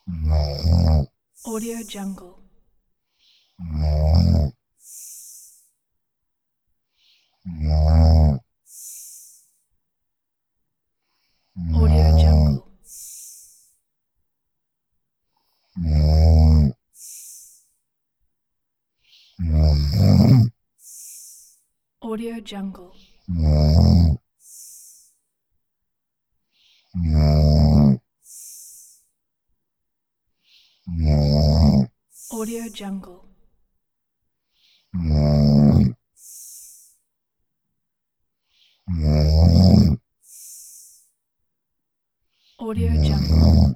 Audio Jungle. Audio Jungle. Audio Jungle. Audio Jungle. Audio Jungle.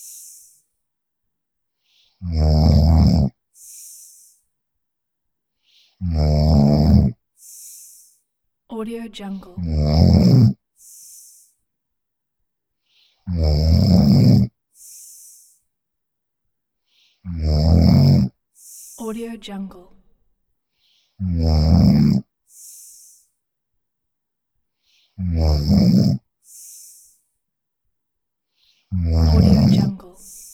Audio Jungle. Audio Jungle. Audio Jungle.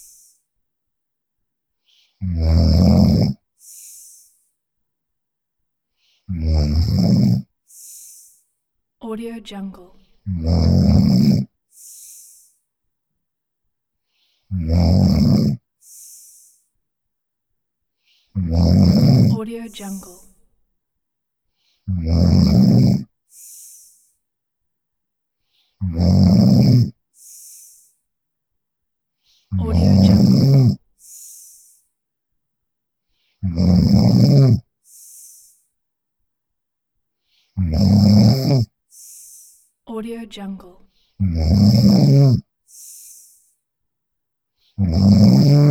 Audio Jungle. Audio Jungle. Audio Jungle. Audio Jungle.